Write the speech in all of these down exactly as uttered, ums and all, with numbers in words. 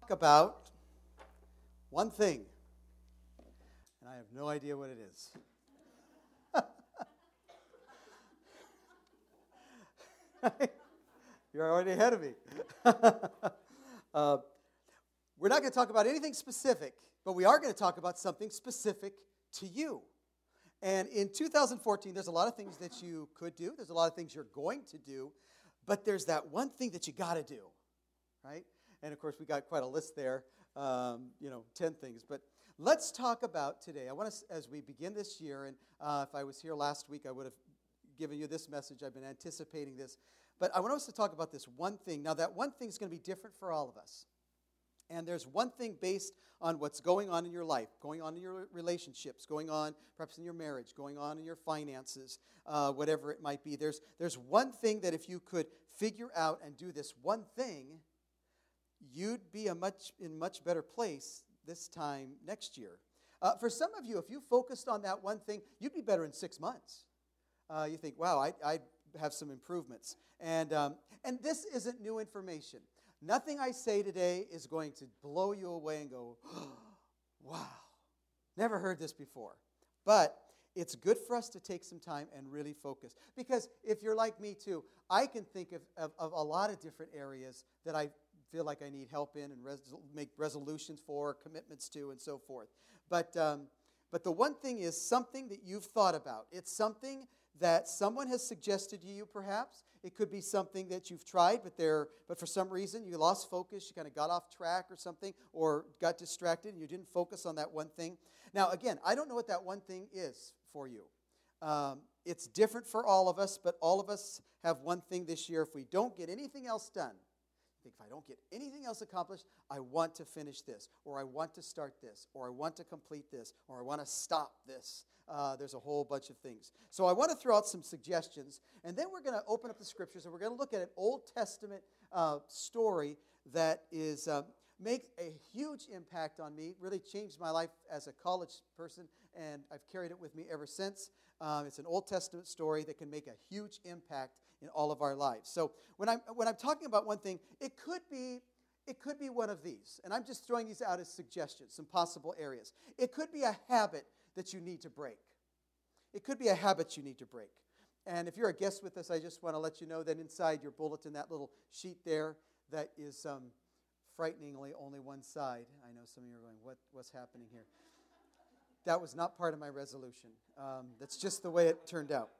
About one thing, and I have no idea what it is. You're already ahead of me. uh, we're not going to talk about anything specific, but we are going to talk about something specific to you. And in two thousand fourteen, there's a lot of things that you could do. There's a lot of things you're going to do, but there's that one thing that you got to do, right? And, of course, we got quite a list there, um, you know, ten things. But let's talk about today. I want to, as we begin this year, and uh, if I was here last week, I would have given you this message. I've been anticipating this. But I want us to talk about this one thing. Now, that one thing is going to be different for all of us. And there's one thing based on what's going on in your life, going on in your relationships, going on perhaps in your marriage, going on in your finances, uh, whatever it might be. There's, there's one thing that if you could figure out and do this one thing, you'd be a much in much better place this time next year. Uh, for some of you, if you focused on that one thing, you'd be better in six months. Uh, you think, wow, I, I'd have some improvements. And, um, and this isn't new information. Nothing I say today is going to blow you away and go, oh, wow, never heard this before. But it's good for us to take some time and really focus. Because if you're like me too, I can think of, of, of a lot of different areas that I feel like I need help in and res- make resolutions for, commitments to, and so forth. But um, but the one thing is something that you've thought about. It's something that someone has suggested to you, perhaps. It could be something that you've tried, but there, but for some reason you lost focus, you kind of got off track or something, or got distracted, and you didn't focus on that one thing. Now, again, I don't know what that one thing is for you. Um, it's different for all of us, but all of us have one thing this year. If we don't get anything else done, I think if I don't get anything else accomplished, I want to finish this, or I want to start this, or I want to complete this, or I want to stop this. Uh, there's a whole bunch of things. So I want to throw out some suggestions, and then we're going to open up the Scriptures, and we're going to look at an Old Testament uh, story that is uh, makes a huge impact on me, really changed my life as a college person, and I've carried it with me ever since. Um, it's an Old Testament story that can make a huge impact in all of our lives. So when I'm when I'm talking about one thing, it could be it could be one of these, and I'm just throwing these out as suggestions, some possible areas. It could be a habit that you need to break. It could be a habit you need to break. And if you're a guest with us, I just want to let you know that inside your bulletin, that little sheet there, that is um, frighteningly only one side. I know some of you are going, what, what's happening here? That was not part of my resolution. Um, that's just the way it turned out.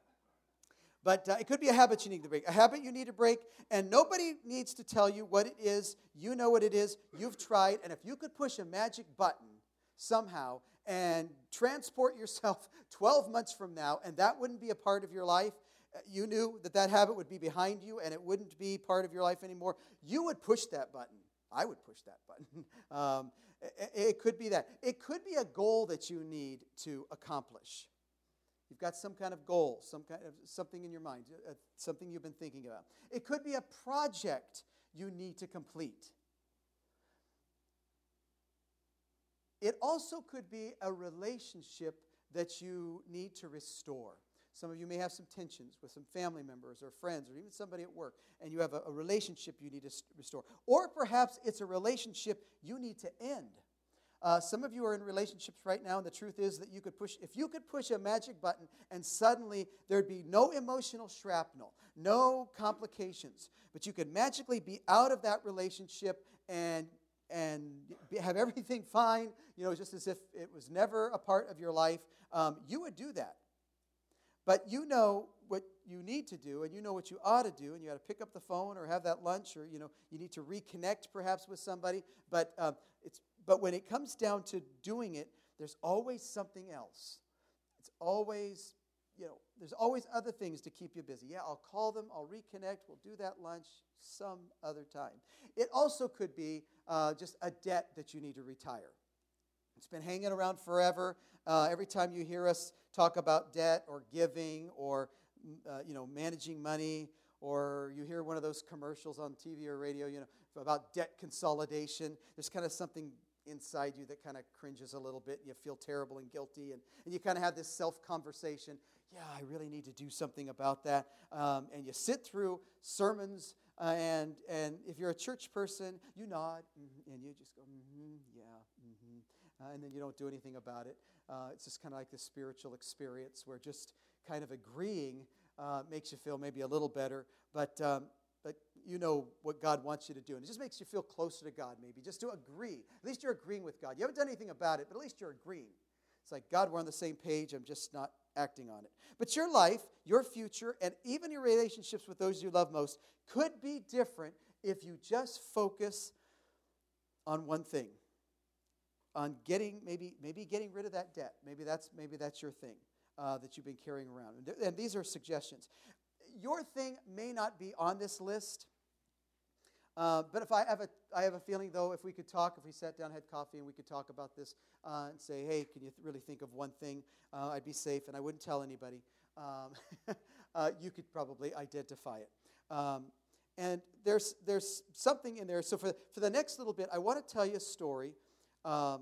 But uh, it could be a habit you need to break. A habit you need to break, and nobody needs to tell you what it is. You know what it is. You've tried. And if you could push a magic button somehow and transport yourself twelve months from now, and that wouldn't be a part of your life, you knew that that habit would be behind you and it wouldn't be part of your life anymore, you would push that button. I would push that button. um, it, it could be that. It could be a goal that you need to accomplish. You've got some kind of goal, some kind of something in your mind, uh, something you've been thinking about. It could be a project you need to complete. It also could be a relationship that you need to restore. Some of you may have some tensions with some family members or friends or even somebody at work, and you have a, a relationship you need to restore. Or perhaps it's a relationship you need to end. Uh, some of you are in relationships right now, and the truth is that you could push, if you could push a magic button and suddenly there'd be no emotional shrapnel, no complications, but you could magically be out of that relationship and and have everything fine, you know, just as if it was never a part of your life, um, you would do that. But you know what you need to do, and you know what you ought to do, and you ought to pick up the phone or have that lunch, or, you know, you need to reconnect perhaps with somebody. But uh, it's but when it comes down to doing it, there's always something else. It's always, you know, there's always other things to keep you busy. Yeah, I'll call them, I'll reconnect, we'll do that lunch some other time. It also could be uh, just a debt that you need to retire. It's been hanging around forever. Uh, every time you hear us talk about debt or giving or uh, you know, managing money, or you hear one of those commercials on T V or radio, you know, about debt consolidation, there's kind of something inside you that kind of cringes a little bit. You feel terrible and guilty, and, and you kind of have this self-conversation. Yeah, I really need to do something about that. Um, and you sit through sermons Uh, and and if you're a church person, you nod, mm-hmm, and you just go, mm-hmm, yeah, mm-hmm. Uh, and then you don't do anything about it. Uh, it's just kind of like the spiritual experience where just kind of agreeing uh, makes you feel maybe a little better, but um, but you know what God wants you to do. And it just makes you feel closer to God maybe, just to agree. At least you're agreeing with God. You haven't done anything about it, but at least you're agreeing. It's like, God, we're on the same page. I'm just not acting on it. But your life, your future, and even your relationships with those you love most could be different if you just focus on one thing. On getting, maybe maybe getting rid of that debt. Maybe that's maybe that's your thing uh, that you've been carrying around. And, th- and these are suggestions. Your thing may not be on this list. Uh, but if I have a, I have a feeling, though, if we could talk, if we sat down, had coffee, and we could talk about this uh, and say, hey, can you th- really think of one thing? Uh, I'd be safe, and I wouldn't tell anybody. Um, uh, you could probably identify it. Um, and there's there's something in there. So for, for the next little bit, I want to tell you a story um,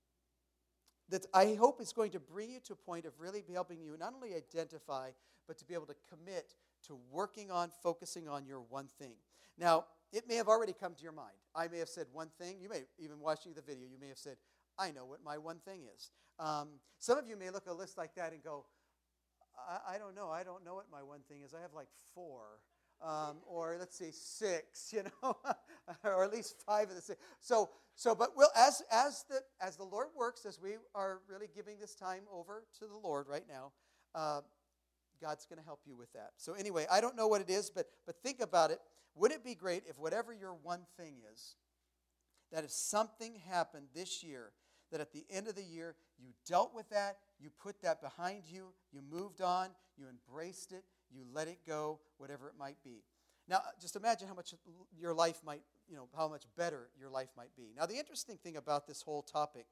that I hope is going to bring you to a point of really helping you not only identify, but to be able to commit to working on, focusing on your one thing. Now, it may have already come to your mind. I may have said one thing. You may, even watching the video, you may have said, I know what my one thing is. Um, some of you may look at a list like that and go, I, I don't know. I don't know what my one thing is. I have like four. Um, or let's say six, you know, or at least five of the six. So, so, but we'll, as as the as the Lord works, as we are really giving this time over to the Lord right now, uh, God's going to help you with that. So anyway, I don't know what it is, but but think about it. Wouldn't it be great if whatever your one thing is, that if something happened this year, that at the end of the year, you dealt with that, you put that behind you, you moved on, you embraced it, you let it go, whatever it might be. Now, just imagine how much your life might, you know, how much better your life might be. Now, the interesting thing about this whole topic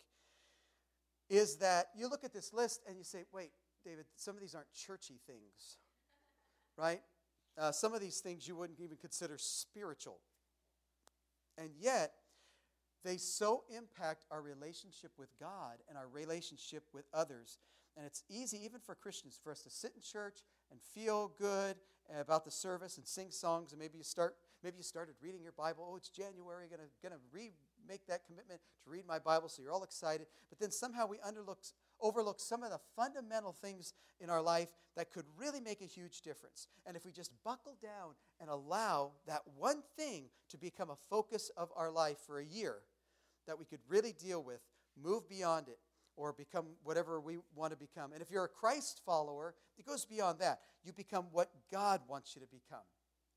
is that you look at this list and you say, wait, David, some of these aren't churchy things, right? Uh, some of these things you wouldn't even consider spiritual. And yet, they so impact our relationship with God and our relationship with others. And it's easy, even for Christians, for us to sit in church and feel good about the service and sing songs. And maybe you start, maybe you started reading your Bible. Oh, it's January. Gonna gonna re make that commitment to read my Bible. So you're all excited. But then somehow we underlook, overlook some of the fundamental things in our life that could really make a huge difference. And if we just buckle down and allow that one thing to become a focus of our life for a year, that we could really deal with, move beyond it, or become whatever we want to become. And if you're a Christ follower, it goes beyond that. You become what God wants you to become.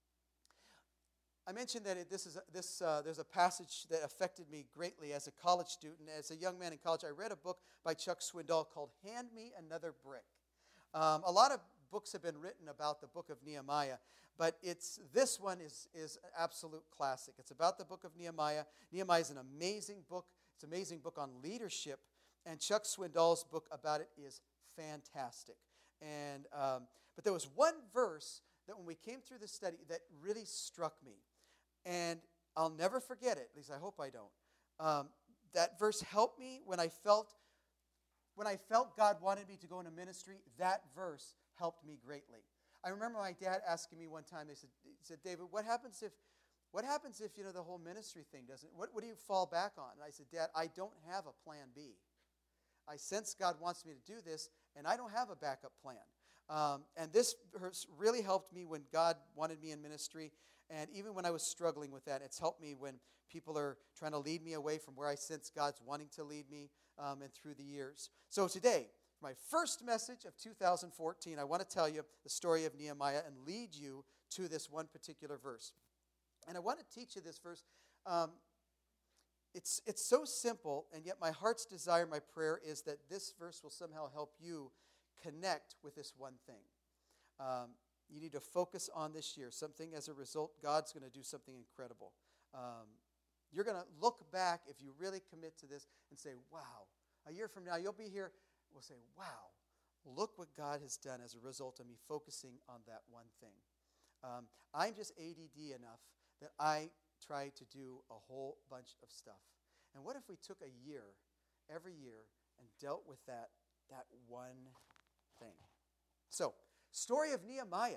I mentioned that it, this is a, this uh, there's a passage that affected me greatly as a college student. As a young man in college, I read a book by Chuck Swindoll called Hand Me Another Brick. Um, a lot of books have been written about the book of Nehemiah, but it's this one is, is an absolute classic. It's about the book of Nehemiah. Nehemiah is an amazing book. It's an amazing book on leadership, and Chuck Swindoll's book about it is fantastic. And um, but there was one verse that when we came through the study that really struck me, and I'll never forget it. At least I hope I don't. Um, that verse helped me when I felt when I felt God wanted me to go into ministry. That verse helped me greatly. I remember my dad asking me one time. They said, he said, David, what happens if, what happens if you know the whole ministry thing doesn't? What, what do you fall back on? And I said, Dad, I don't have a plan B. I sense God wants me to do this, and I don't have a backup plan. Um, and this verse really helped me when God wanted me in ministry, and even when I was struggling with that. It's helped me when people are trying to lead me away from where I sense God's wanting to lead me, um, and through the years. So today, my first message of two thousand fourteen, I want to tell you the story of Nehemiah and lead you to this one particular verse. And I want to teach you this verse. Um, it's, it's so simple, and yet my heart's desire, my prayer is that this verse will somehow help you connect with this one thing. Um, you need to focus on this year. Something as a result, God's going to do something incredible. Um, you're going to look back, if you really commit to this, and say, wow, a year from now, you'll be here. We'll say, wow, look what God has done as a result of me focusing on that one thing. Um, I'm just A D D enough that I try to do a whole bunch of stuff. And what if we took a year, every year, and dealt with that, that one thing? So, story of Nehemiah.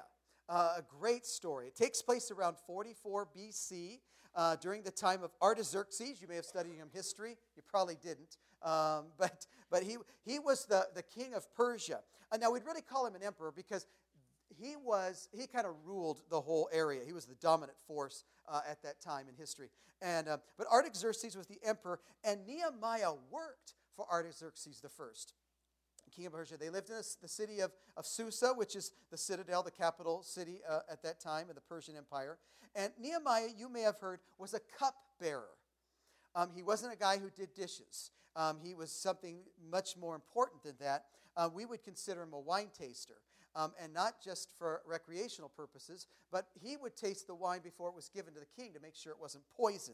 uh, a great story. It takes place around forty-four B C, uh, during the time of Artaxerxes. You may have studied him history. You probably didn't. Um, but but he, he was the, the king of Persia. And now, we'd really call him an emperor because he was he kind of ruled the whole area. He was the dominant force uh, at that time in history. And uh, but Artaxerxes was the emperor, and Nehemiah worked for Artaxerxes the first, king of Persia. They lived in the city of, of Susa, which is the citadel, the capital city uh, at that time of the Persian Empire. And Nehemiah, you may have heard, was a cupbearer. Um, he wasn't a guy who did dishes. Um, he was something much more important than that. Uh, we would consider him a wine taster. Um, and not just for recreational purposes, but he would taste the wine before it was given to the king to make sure it wasn't poisoned.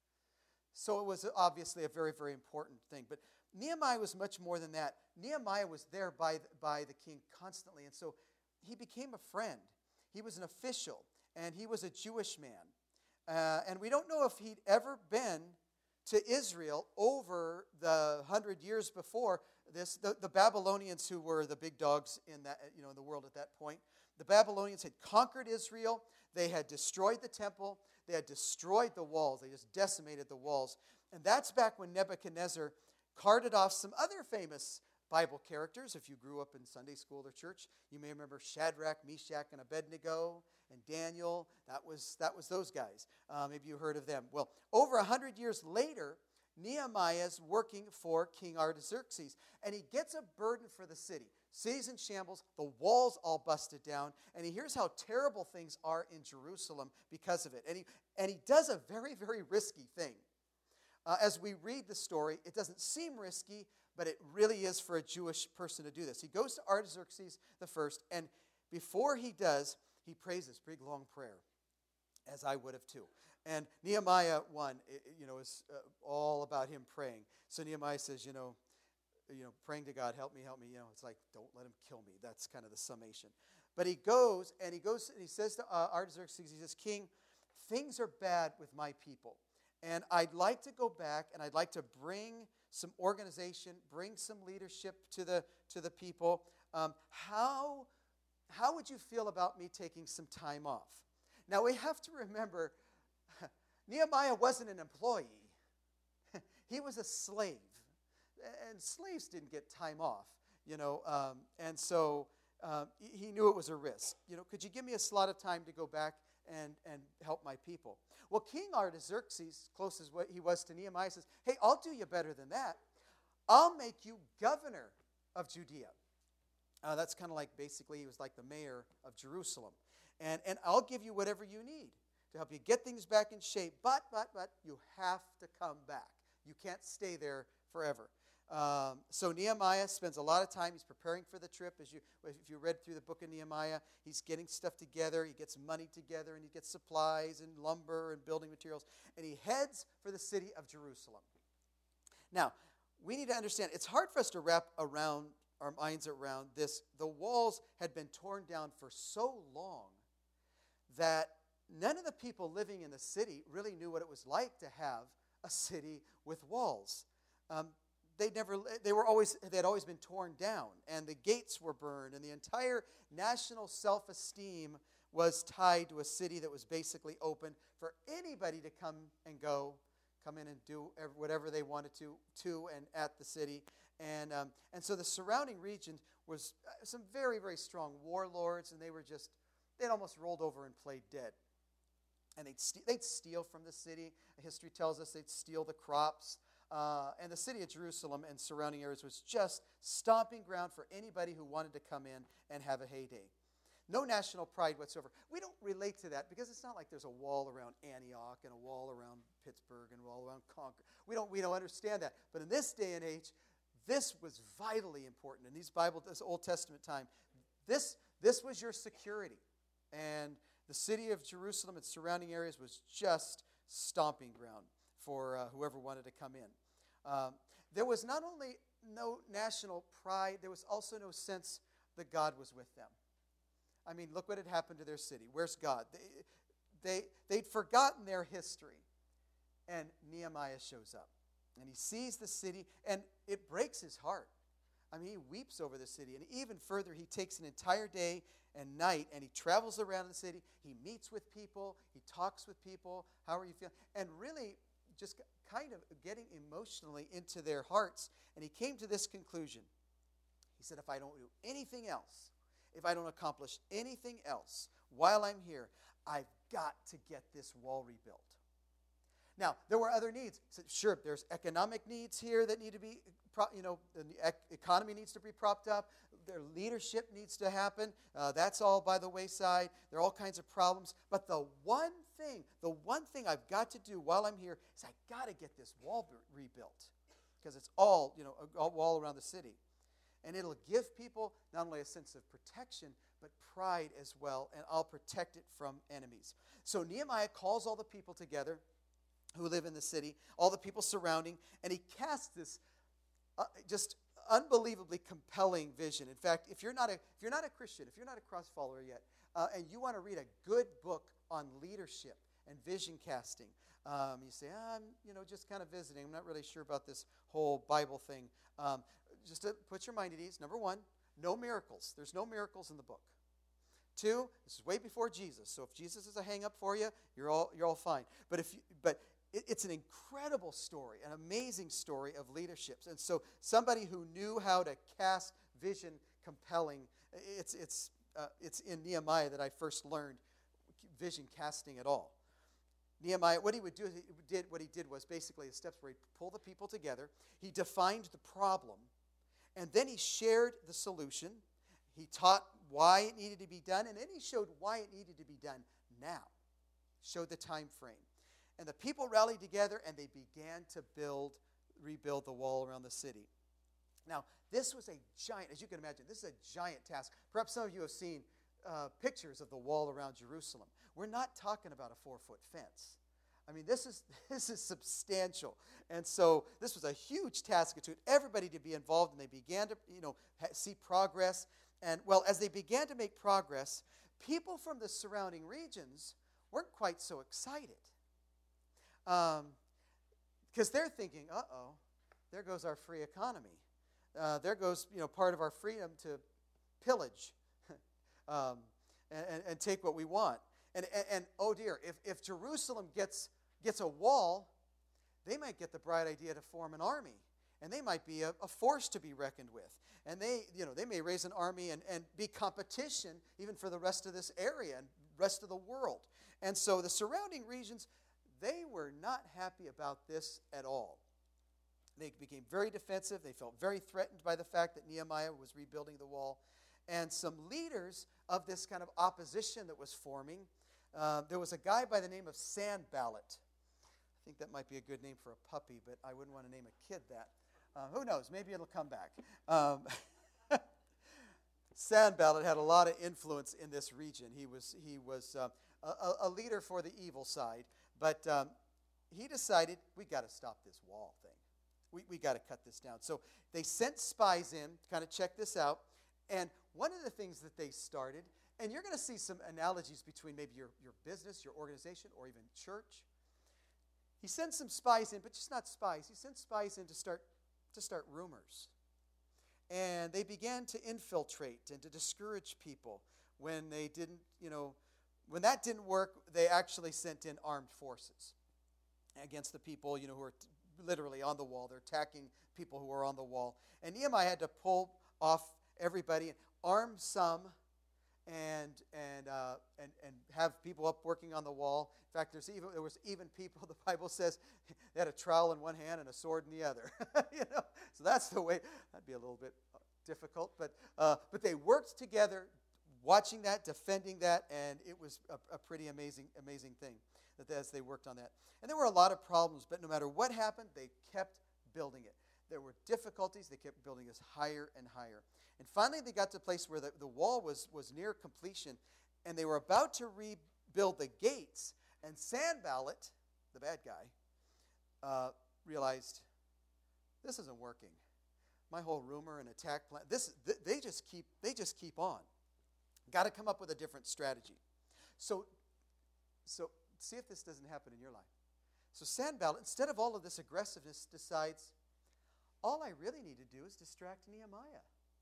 So it was obviously a very, very important thing. But Nehemiah was much more than that. Nehemiah was there by the, by the king constantly, and so he became a friend. He was an official, and he was a Jewish man. Uh, and we don't know if he'd ever been to Israel over the hundred years before this. The, the Babylonians, who were the big dogs in that, you know, in the world at that point, the Babylonians had conquered Israel. They had destroyed the temple. They had destroyed the walls. They just decimated the walls. And that's back when Nebuchadnezzar carted off some other famous Bible characters. If you grew up in Sunday school or church, you may remember Shadrach, Meshach, and Abednego, and Daniel. That was that was those guys. Uh, maybe you heard of them. Well, over a hundred years later, Nehemiah's working for King Artaxerxes, and he gets a burden for the city. City's in shambles, the walls all busted down, and he hears how terrible things are in Jerusalem because of it. And he, and he does a very, very risky thing. Uh, as we read the story, it doesn't seem risky, but it really is for a Jewish person to do this. He goes to Artaxerxes the first, and before he does, he prays this big, long prayer, as I would have too. And Nehemiah one, you know, is uh, all about him praying. So Nehemiah says, you know, you know, praying to God, help me, help me. You know, it's like, don't let him kill me. That's kind of the summation. But he goes, and he goes, and he says to uh, Artaxerxes, he says, King, things are bad with my people. And I'd like to go back, and I'd like to bring some organization, bring some leadership to the to the people. Um, how, how would you feel about me taking some time off? Now, we have to remember, Nehemiah wasn't an employee. He was a slave. And slaves didn't get time off, you know. Um, and so um, he knew it was a risk. You know, could you give me a slot of time to go back and, and help my people? Well, King Artaxerxes, close as what he was to Nehemiah, says, hey, I'll do you better than that. I'll make you governor of Judea. Uh, that's kind of like, basically, he was like the mayor of Jerusalem. And, and I'll give you whatever you need to help you get things back in shape. But, but, but, you have to come back. You can't stay there forever. Um, so Nehemiah spends a lot of time. He's preparing for the trip. As you, if you read through the book of Nehemiah, he's getting stuff together. He gets money together, and he gets supplies and lumber and building materials. And he heads for the city of Jerusalem. Now, we need to understand, it's hard for us to wrap around our minds around this. The walls had been torn down for so long that none of the people living in the city really knew what it was like to have a city with walls. Um, They never. They were always. They had always been torn down, and the gates were burned, and the entire national self-esteem was tied to a city that was basically open for anybody to come and go, come in and do whatever they wanted to, to and at the city, and um, and so the surrounding region was some very, very strong warlords, and they were just. They'd almost rolled over and played dead, and they'd st- they'd steal from the city. History tells us they'd steal the crops. Uh, and the city of Jerusalem and surrounding areas was just stomping ground for anybody who wanted to come in and have a heyday. No national pride whatsoever. We don't relate to that because it's not like there's a wall around Antioch and a wall around Pittsburgh and a wall around Concord. We don't, we don't understand that. But in this day and age, this was vitally important. In these Bible, this Old Testament time, this, this was your security. And the city of Jerusalem and surrounding areas was just stomping ground for uh, whoever wanted to come in. Um, there was not only no national pride, there was also no sense that God was with them. I mean, look what had happened to their city. Where's God? They, they, they'd forgotten their history. And Nehemiah shows up. And he sees the city, and it breaks his heart. I mean, he weeps over the city. And even further, he takes an entire day and night, and he travels around the city. He meets with people. He talks with people. How are you feeling? And really just kind of getting emotionally into their hearts. And he came to this conclusion. He said, if I don't do anything else, if I don't accomplish anything else while I'm here, I've got to get this wall rebuilt. Now, there were other needs. So, sure, there's economic needs here that need to be, you know, the economy needs to be propped up. Their leadership needs to happen. Uh, that's all by the wayside. There are all kinds of problems. But the one thing, the one thing I've got to do while I'm here is I got to get this wall rebuilt, because it's all, you know, a wall around the city. And it'll give people not only a sense of protection, but pride as well, and I'll protect it from enemies. So Nehemiah calls all the people together who live in the city, all the people surrounding, and he casts this uh, just unbelievably compelling vision. In fact, if you're not a if you're not a Christian, if you're not a cross follower yet, uh, and you want to read a good book on leadership and vision casting, um, you say, I'm you know just kind of visiting. I'm not really sure about this whole Bible thing. Um, just to put your mind at ease. Number one, no miracles. There's no miracles in the book. Two, this is way before Jesus. So if Jesus is a hang up for you, you're all you're all fine. But if you, but it's an incredible story, an amazing story of leaderships. And so somebody who knew how to cast vision compelling, it's, it's, uh, it's in Nehemiah that I first learned vision casting at all. Nehemiah, what he would do, he did, what he did was basically the steps where he pulled the people together, he defined the problem, and then he shared the solution. He taught why it needed to be done, and then he showed why it needed to be done now. Showed the time frame. And the people rallied together, and they began to build, rebuild the wall around the city. Now, this was a giant, as you can imagine, this is a giant task. Perhaps some of you have seen uh, pictures of the wall around Jerusalem. We're not talking about a four-foot fence. I mean, this is this is substantial. And so this was a huge task. It took everybody to be involved, and they began to, you know, ha- see progress. And, well, as they began to make progress, people from the surrounding regions weren't quite so excited. Because um, they're thinking, uh-oh, there goes our free economy. Uh, there goes, you know, part of our freedom to pillage um, and, and take what we want. And, and, and oh dear, if, if Jerusalem gets, gets a wall, they might get the bright idea to form an army. And they might be a, a force to be reckoned with. And they, you know, they may raise an army and, and be competition even for the rest of this area and rest of the world. And so the surrounding regions, they were not happy about this at all. They became very defensive. They felt very threatened by the fact that Nehemiah was rebuilding the wall. And some leaders of this kind of opposition that was forming, uh, there was a guy by the name of Sanballat. I think that might be a good name for a puppy, but I wouldn't want to name a kid that. Uh, who knows? Maybe it'll come back. Um, Sanballat had a lot of influence in this region. He was, he was uh, a, a leader for the evil side. But um, he decided, we got to stop this wall thing. We we got to cut this down. So they sent spies in to kind of check this out. And one of the things that they started, and you're going to see some analogies between maybe your, your business, your organization, or even church. He sent some spies in, but just not spies. He sent spies in to start to start rumors. And they began to infiltrate and to discourage people when they didn't, you know, when that didn't work, they actually sent in armed forces against the people, you know, who are t- literally on the wall. They're attacking people who are on the wall. And Nehemiah had to pull off everybody and arm some and and uh, and and have people up working on the wall. In fact, there's even there was even people, the Bible says, they had a trowel in one hand and a sword in the other. you know, so that's the way. That'd be a little bit difficult, but uh, but they worked together, watching that, defending that, and it was a, a pretty amazing amazing thing that as they worked on that. And there were a lot of problems, but no matter what happened, they kept building it. There were difficulties. They kept building this higher and higher. And finally, they got to a place where the, the wall was, was near completion, and they were about to rebuild the gates. And Sanballat, the bad guy, uh, realized, this isn't working. My whole rumor and attack plan, this th- they just keep they just keep on. Got to come up with a different strategy. So, so see if this doesn't happen in your life. So Sanballat, instead of all of this aggressiveness, decides, all I really need to do is distract Nehemiah.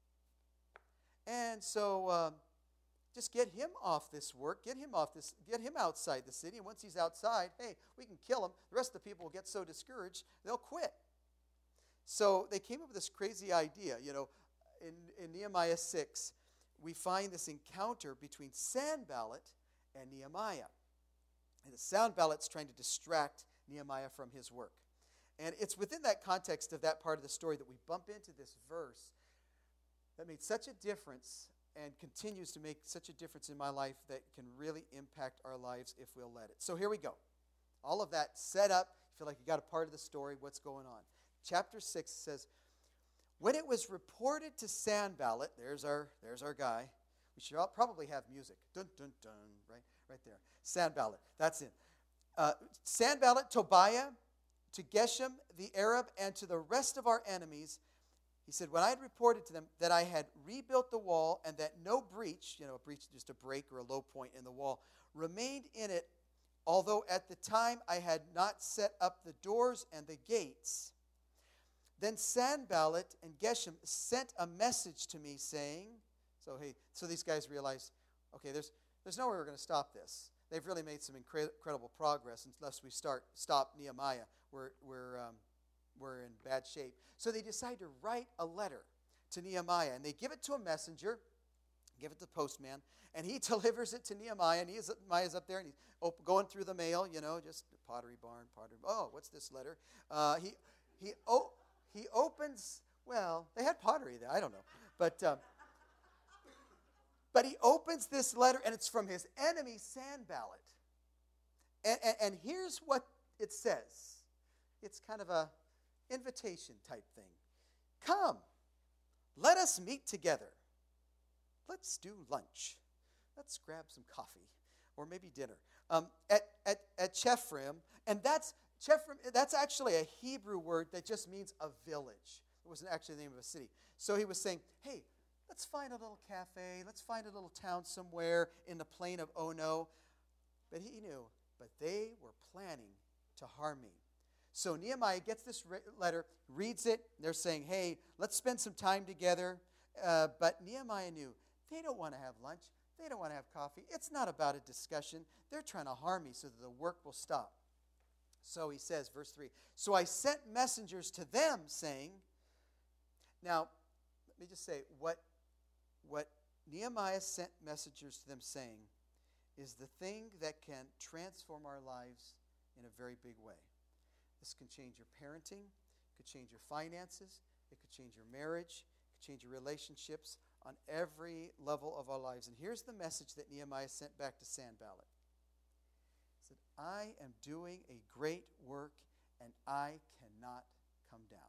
And so um, just get him off this work, get him off this, get him outside the city. And once he's outside, hey, we can kill him. The rest of the people will get so discouraged, they'll quit. So they came up with this crazy idea. You know, in, in Nehemiah six, we find this encounter between Sanballat and Nehemiah. And the Sanballat's trying to distract Nehemiah from his work. And it's within that context of that part of the story that we bump into this verse that made such a difference and continues to make such a difference in my life that can really impact our lives if we'll let it. So here we go. All of that set up. You feel like you got a part of the story, what's going on. Chapter six says, when it was reported to Sanballat, there's our, there's our guy. We should all probably have music. Dun, dun, dun, right, right there. Sanballat, that's it. Uh, Sanballat, Tobiah, to Geshem the Arab, and to the rest of our enemies, he said, when I had reported to them that I had rebuilt the wall and that no breach, you know, a breach is just a break or a low point in the wall, remained in it, although at the time I had not set up the doors and the gates. Then Sanballat and Geshem sent a message to me saying, so hey, so these guys realized, okay, there's there's no way we're going to stop this. They've really made some incre- incredible progress. Unless we start stop Nehemiah, we're we're um, we're in bad shape. So they decide to write a letter to Nehemiah, and they give it to a messenger, give it to the postman, and he delivers it to Nehemiah. And he is, Nehemiah's up there, and he's op- going through the mail, you know, just pottery barn, pottery. Oh, what's this letter? Uh, he he oh he opens. Well, they had pottery there. I don't know, but. Um, But he opens this letter, and it's from his enemy, Sanballat. And, and, and here's what it says. It's kind of a invitation type thing. Come, let us meet together. Let's do lunch. Let's grab some coffee, or maybe dinner, um, at, at, at Chephrim. And that's, Chephrim, that's actually a Hebrew word that just means a village. It wasn't actually the name of a city. So he was saying, hey, let's find a little cafe. Let's find a little town somewhere in the plain of Ono. But he knew, but they were planning to harm me. So Nehemiah gets this re- letter, reads it. They're saying, hey, let's spend some time together. Uh, but Nehemiah knew, they don't want to have lunch. They don't want to have coffee. It's not about a discussion. They're trying to harm me so that the work will stop. So he says, verse three, so I sent messengers to them saying, now, let me just say, what What Nehemiah sent messengers to them saying is the thing that can transform our lives in a very big way. This can change your parenting, it could change your finances, it could change your marriage, it could change your relationships on every level of our lives. And here's the message that Nehemiah sent back to Sanballat. He said, I am doing a great work and I cannot come down.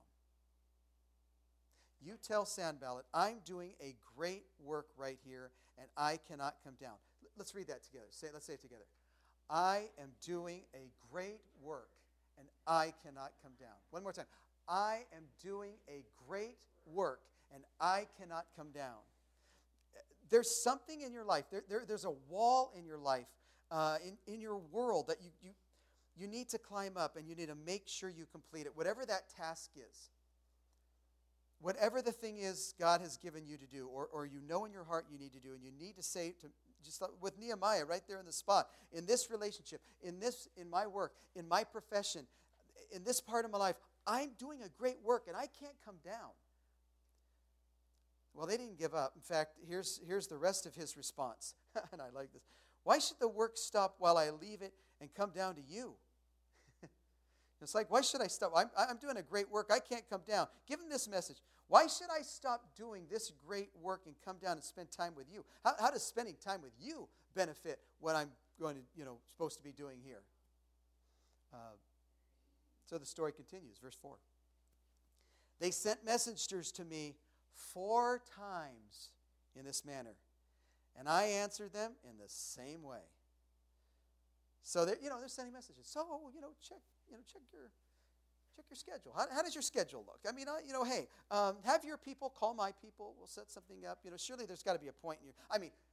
You tell Sanballat, I'm doing a great work right here, and I cannot come down. L- let's read that together. Say, let's say it together. I am doing a great work, and I cannot come down. One more time. I am doing a great work, and I cannot come down. There's something in your life. There, there, there's a wall in your life, uh, in, in your world that you, you, you need to climb up, and you need to make sure you complete it, whatever that task is. Whatever the thing is God has given you to do, or, or you know in your heart you need to do, and you need to say, to, just like with Nehemiah right there in the spot, in this relationship, in this, in my work, in my profession, in this part of my life, I'm doing a great work and I can't come down. Well, they didn't give up. In fact, here's, here's the rest of his response. And I like this. Why should the work stop while I leave it and come down to you? It's like, why should I stop? I'm, I'm doing a great work. I can't come down. Give him this message. Why should I stop doing this great work and come down and spend time with you? How, how does spending time with you benefit what I'm going to, you know, supposed to be doing here? Uh, so the story continues, verse four. They sent messengers to me four times in this manner, and I answered them in the same way. So they're, you know, they're sending messages. So, you know, check, you know, check your, check your schedule. How, how does your schedule look? I mean, uh, you know, hey, um, have your people call my people. We'll set something up. You know, surely there's got to be a point in your. I mean,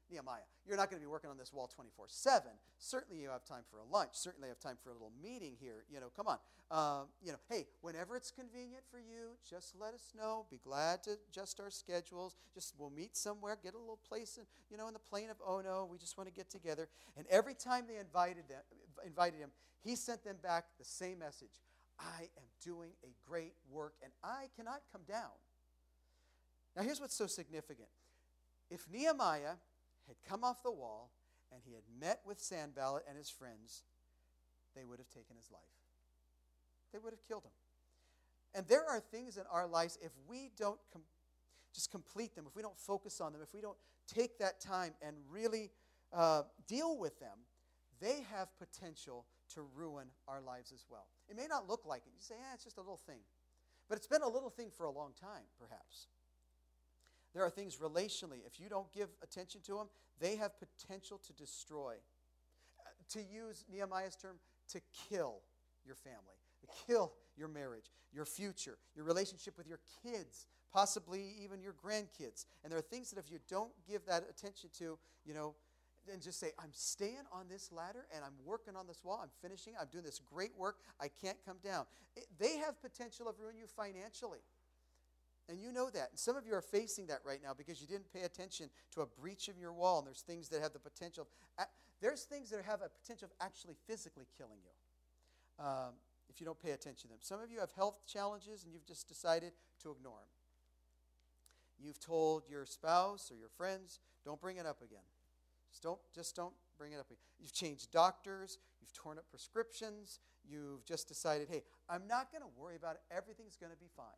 Nehemiah, you're not going to be working on this wall twenty-four seven. Certainly you have time for a lunch. Certainly you have time for a little meeting here. You know, come on. Um, you know, hey, whenever it's convenient for you, just let us know. Be glad to adjust our schedules. Just we'll meet somewhere, get a little place in, you know, in the plain of Ono. We just want to get together. And every time they invited them, invited him, he sent them back the same message. I am doing a great work, and I cannot come down. Now, here's what's so significant. If Nehemiah had come off the wall and he had met with Sanballat and his friends, they would have taken his life. They would have killed him. And there are things in our lives, if we don't com- just complete them, if we don't focus on them, if we don't take that time and really uh, deal with them, they have potential to ruin our lives as well. It may not look like it. You say, yeah, it's just a little thing. But it's been a little thing for a long time, perhaps. There are things relationally, if you don't give attention to them, they have potential to destroy. Uh, to use Nehemiah's term, to kill your family, to kill your marriage, your future, your relationship with your kids, possibly even your grandkids. And there are things that if you don't give that attention to, you know, and just say, I'm staying on this ladder and I'm working on this wall, I'm finishing, I'm doing this great work, I can't come down. It, they have potential of ruining you financially. And you know that. And some of you are facing that right now because you didn't pay attention to a breach of your wall. And there's things that have the potential. Of, there's things that have a potential of actually physically killing you um, if you don't pay attention to them. Some of you have health challenges and you've just decided to ignore them. You've told your spouse or your friends, don't bring it up again. Just don't, just don't bring it up again. You've changed doctors. You've torn up prescriptions. You've just decided, hey, I'm not going to worry about it. Everything's going to be fine.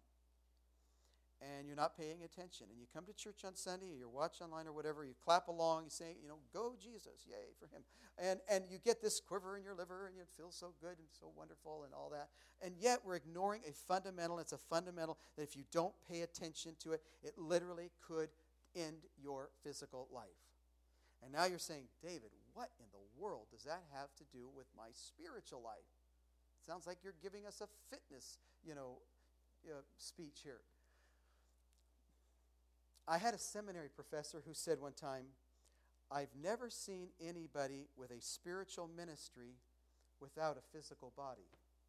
And you're not paying attention. And you come to church on Sunday, or you watch online or whatever, you clap along, you say, you know, go Jesus, yay for him. And and you get this quiver in your liver, and it feels so good and so wonderful and all that. And yet we're ignoring a fundamental. It's a fundamental that if you don't pay attention to it, it literally could end your physical life. And now you're saying, David, what in the world does that have to do with my spiritual life? It sounds like you're giving us a fitness, you know, uh, speech here. I had a seminary professor who said one time, I've never seen anybody with a spiritual ministry without a physical body.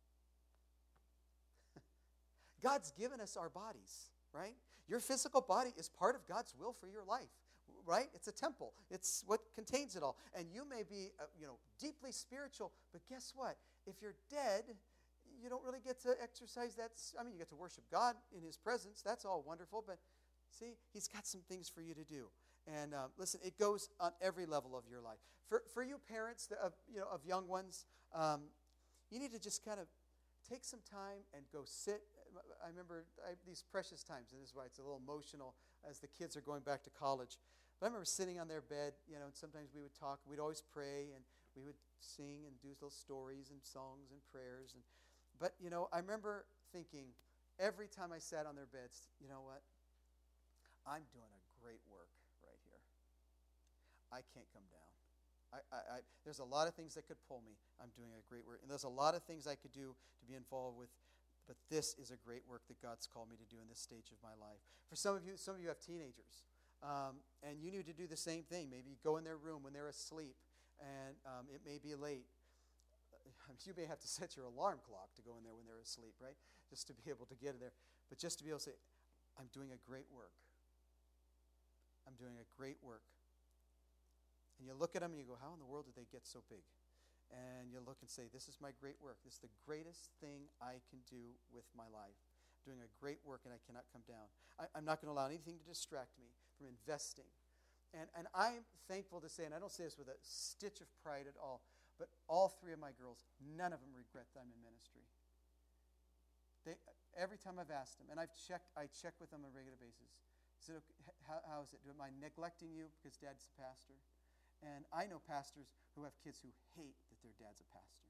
God's given us our bodies, right? Your physical body is part of God's will for your life, right? It's a temple. It's what contains it all. And you may be, uh, you know, deeply spiritual, but guess what? If you're dead, you don't really get to exercise that. I mean, you get to worship God in his presence. That's all wonderful, but see, he's got some things for you to do. And uh, listen, it goes on every level of your life. For for you parents that, of, you know, of young ones, um, you need to just kind of take some time and go sit. I remember I, these precious times, and this is why it's a little emotional as the kids are going back to college. But I remember sitting on their bed, you know, and sometimes we would talk. We'd always pray, and we would sing and do little stories and songs and prayers. And But, you know, I remember thinking every time I sat on their beds, you know what? I'm doing a great work right here. I can't come down. I, I, I, there's a lot of things that could pull me. I'm doing a great work. And there's a lot of things I could do to be involved with, but this is a great work that God's called me to do in this stage of my life. For some of you, some of you have teenagers, um, and you need to do the same thing. Maybe go in their room when they're asleep, and um, it may be late. You may have to set your alarm clock to go in there when they're asleep, right? Just to be able to get in there. But just to be able to say, I'm doing a great work. I'm doing a great work. And you look at them and you go, how in the world did they get so big? And you look and say, this is my great work. This is the greatest thing I can do with my life. I'm doing a great work and I cannot come down. I, I'm not going to allow anything to distract me from investing. And, and I'm thankful to say, and I don't say this with a stitch of pride at all, but all three of my girls, none of them regret them in ministry. They, every time I've asked them, and I've checked, I check with them on a regular basis. Is it okay? How, how is it? Am I neglecting you because Dad's a pastor? And I know pastors who have kids who hate that their dad's a pastor.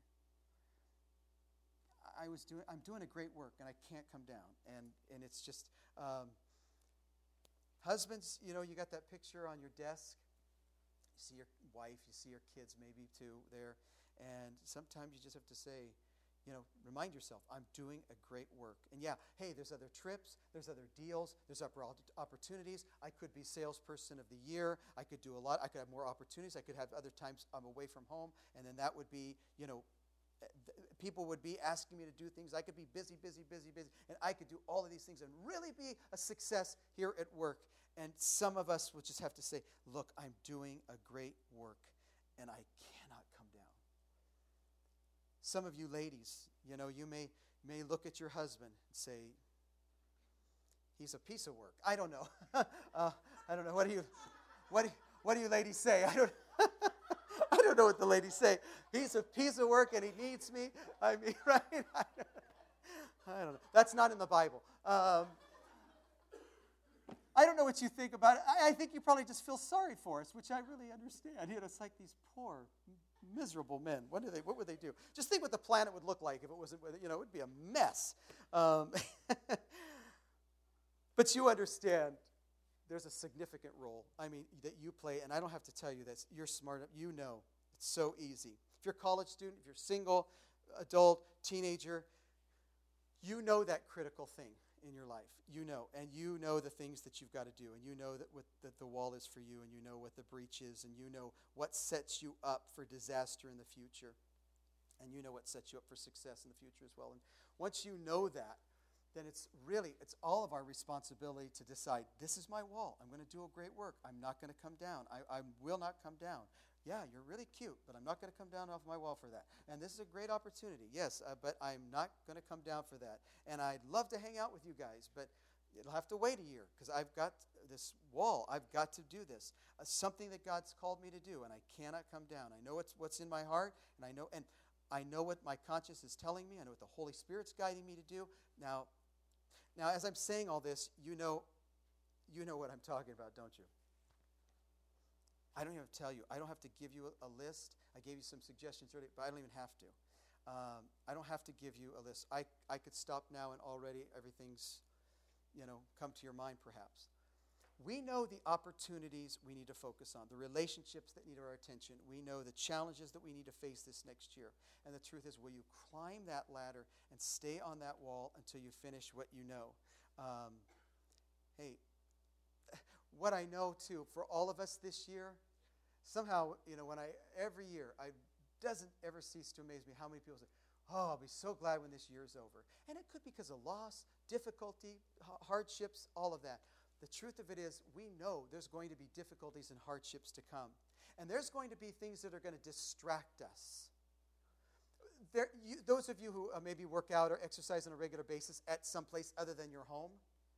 I was doing. I'm doing a great work, and I can't come down. And and it's just um, husbands. You know, you got that picture on your desk. You see your wife. You see your kids, maybe too, there. And sometimes you just have to say, you know, remind yourself, I'm doing a great work. And yeah, hey, there's other trips, there's other deals, there's other opportunities. I could be salesperson of the year. I could do a lot. I could have more opportunities. I could have other times I'm away from home, and then that would be, you know, people would be asking me to do things. I could be busy, busy, busy, busy, and I could do all of these things and really be a success here at work. And some of us will just have to say, look, I'm doing a great work, and I cannot come down. Some of you ladies, you know, you may may look at your husband and say, he's a piece of work. I don't know. uh, I don't know. What do you, what do, what do you ladies say? I don't. I don't know what the ladies say. He's a piece of work and he needs me. I mean, right? I don't, I don't know. That's not in the Bible. Um, I don't know what you think about it. I, I think you probably just feel sorry for us, which I really understand. You know, it's like these poor, miserable men. What do they? What would they do? Just think what the planet would look like if it wasn't. You know, it would be a mess. Um, but you understand. There's a significant role, I mean, that you play, and I don't have to tell you this. You're smart. You know. It's so easy. If you're a college student, if you're single, adult, teenager, you know that critical thing in your life. You know, and you know the things that you've got to do, and you know that what that the wall is for you, and you know what the breach is, and you know what sets you up for disaster in the future, and you know what sets you up for success in the future as well. And once you know that, then it's really, it's all of our responsibility to decide, this is my wall. I'm going to do a great work. I'm not going to come down. I, I will not come down. Yeah, you're really cute, but I'm not going to come down off my wall for that. And this is a great opportunity, yes, uh, but I'm not going to come down for that. And I'd love to hang out with you guys, but it'll have to wait a year because I've got this wall. I've got to do this. Uh, something that God's called me to do, and I cannot come down. I know what's, what's in my heart, and I know, and I know what my conscience is telling me. I know what the Holy Spirit's guiding me to do. Now, Now, as I'm saying all this, you know, you know what I'm talking about, don't you? I don't even have to tell you. I don't have to give you a, a list. I gave you some suggestions earlier, but I don't even have to. Um, I don't have to give you a list. I, I could stop now and already everything's, you know, come to your mind perhaps. We know the opportunities we need to focus on, the relationships that need our attention. We know the challenges that we need to face this next year. And the truth is, will you climb that ladder and stay on that wall until you finish what you know? Um, hey, what I know, too, for all of us this year, somehow, you know, when I, every year, it doesn't ever cease to amaze me how many people say, oh, I'll be so glad when this year's over. And it could be because of loss, difficulty, hardships, all of that. The truth of it is, we know there's going to be difficulties and hardships to come. And there's going to be things that are going to distract us. There, you, those of you who uh, maybe work out or exercise on a regular basis at some place other than your home,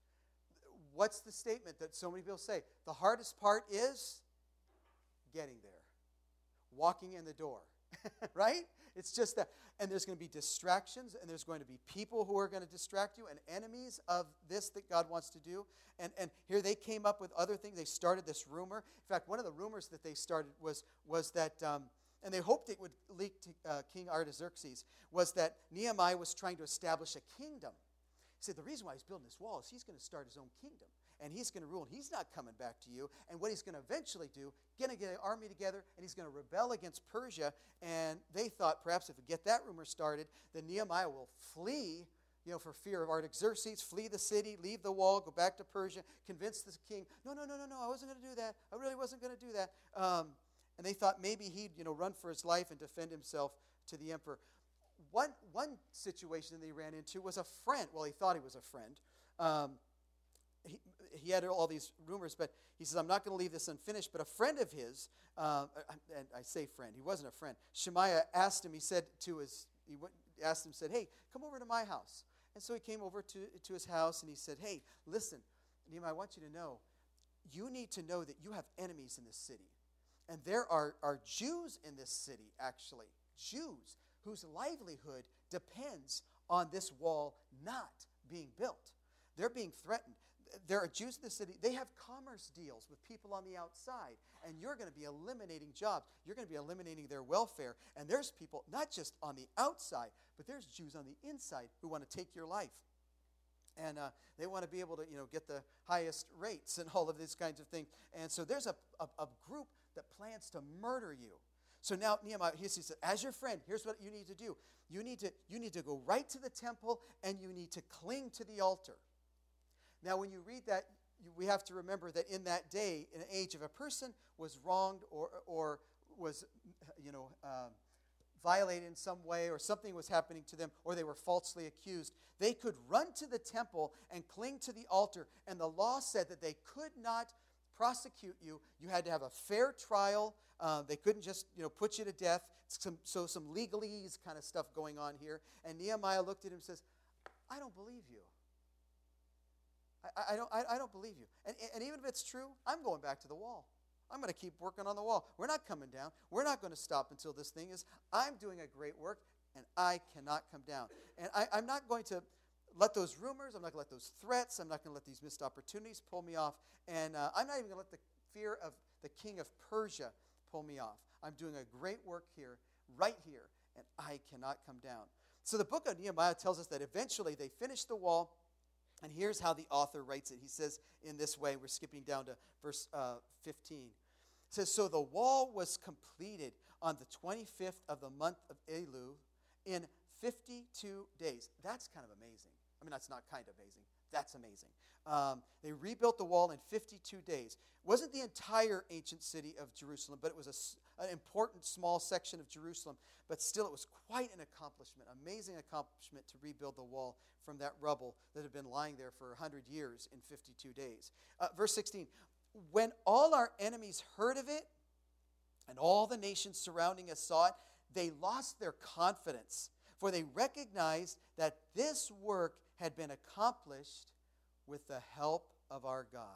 what's the statement that so many people say? The hardest part is getting there, walking in the door, right? It's just that. And there's going to be distractions, and there's going to be people who are going to distract you, and enemies of this that God wants to do. And and here they came up with other things. They started this rumor. In fact, one of the rumors that they started was, was that, um, and they hoped it would leak to uh, King Artaxerxes, was that Nehemiah was trying to establish a kingdom. He said the reason why he's building this wall is he's going to start his own kingdom. And he's going to rule, and he's not coming back to you. And what he's going to eventually do, going to get an army together, and he's going to rebel against Persia. And they thought perhaps if we get that rumor started, then Nehemiah will flee, you know, for fear of Artaxerxes, flee the city, leave the wall, go back to Persia, convince the king, no, no, no, no, no, I wasn't going to do that. I really wasn't going to do that. Um, and they thought maybe he'd, you know, run for his life and defend himself to the emperor. One, one situation they ran into was a friend. Well, he thought he was a friend. Um, He, he had all these rumors, but he says, I'm not going to leave this unfinished. But a friend of his, uh, and I say friend, he wasn't a friend. Shemaiah asked him, he said to his, he went, asked him, said, hey, come over to my house. And so he came over to, to his house, and he said, hey, listen, Nehemiah, I want you to know, you need to know that you have enemies in this city. And there are, are Jews in this city, actually, Jews, whose livelihood depends on this wall not being built. They're being threatened. There are Jews in the city. They have commerce deals with people on the outside, and you're going to be eliminating jobs. You're going to be eliminating their welfare. And there's people not just on the outside, but there's Jews on the inside who want to take your life. And uh, they want to be able to, you know, get the highest rates and all of these kinds of things. And so there's a, a, a group that plans to murder you. So now Nehemiah, he says, as your friend, here's what you need to do. You need to, you need to go right to the temple, and you need to cling to the altar. Now, when you read that, you, we have to remember that in that day, in an age, if a person was wronged or, or was, you know, um, violated in some way, or something was happening to them, or they were falsely accused, they could run to the temple and cling to the altar. And the law said that they could not prosecute you. You had to have a fair trial. Uh, they couldn't just, you know, put you to death. Some, so some legalese kind of stuff going on here. And Nehemiah looked at him and says, I don't believe you. I, I don't I, I don't believe you. And, and even if it's true, I'm going back to the wall. I'm going to keep working on the wall. We're not coming down. We're not going to stop until this thing is, I'm doing a great work, and I cannot come down. And I, I'm not going to let those rumors, I'm not going to let those threats, I'm not going to let these missed opportunities pull me off. And uh, I'm not even going to let the fear of the king of Persia pull me off. I'm doing a great work here, right here, and I cannot come down. So the book of Nehemiah tells us that eventually they finished the wall. And here's how the author writes it. He says in this way, we're skipping down to verse uh, fifteen. It says, so the wall was completed on the twenty-fifth of the month of Elul in fifty-two days. That's kind of amazing. I mean, that's not kind of amazing. That's amazing. Um, they rebuilt the wall in fifty-two days. It wasn't the entire ancient city of Jerusalem, but it was a, an important small section of Jerusalem. But still, it was quite an accomplishment, amazing accomplishment to rebuild the wall from that rubble that had been lying there for one hundred years in fifty-two days. Uh, verse sixteen, when all our enemies heard of it, and all the nations surrounding us saw it, they lost their confidence, for they recognized that this work had been accomplished with the help of our God.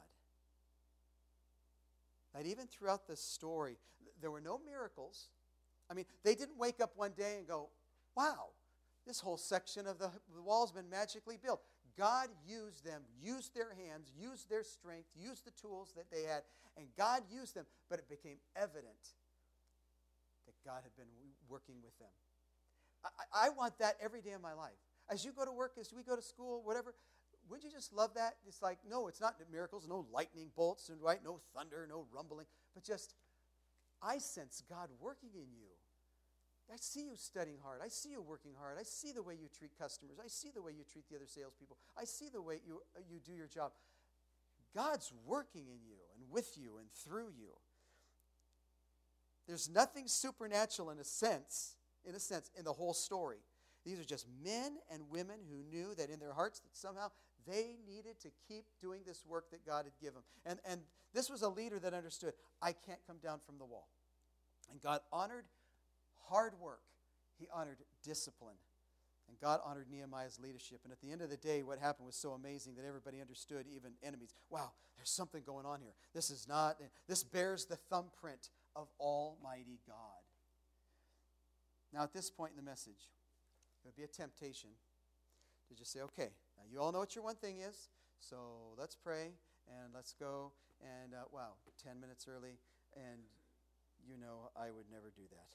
That even throughout the story, there were no miracles. I mean, they didn't wake up one day and go, wow, this whole section of the, the wall has been magically built. God used them, used their hands, used their strength, used the tools that they had, and God used them, but it became evident that God had been working with them. I, I want that every day of my life. As you go to work, as we go to school, whatever, wouldn't you just love that? It's like, no, it's not miracles, no lightning bolts, and right, no thunder, no rumbling, but just, I sense God working in you. I see you studying hard. I see you working hard. I see the way you treat customers. I see the way you treat the other salespeople. I see the way you, uh, you do your job. God's working in you and with you and through you. There's nothing supernatural in a sense, in a sense, in the whole story. These are just men and women who knew that in their hearts that somehow they needed to keep doing this work that God had given them. And, and this was a leader that understood, I can't come down from the wall. And God honored hard work. He honored discipline. And God honored Nehemiah's leadership. And at the end of the day, what happened was so amazing that everybody understood, even enemies. Wow, there's something going on here. This is not, this bears the thumbprint of Almighty God. Now, at this point in the message, it would be a temptation to just say, okay, now you all know what your one thing is, so let's pray and let's go. And uh, wow, ten minutes early, and you know I would never do that.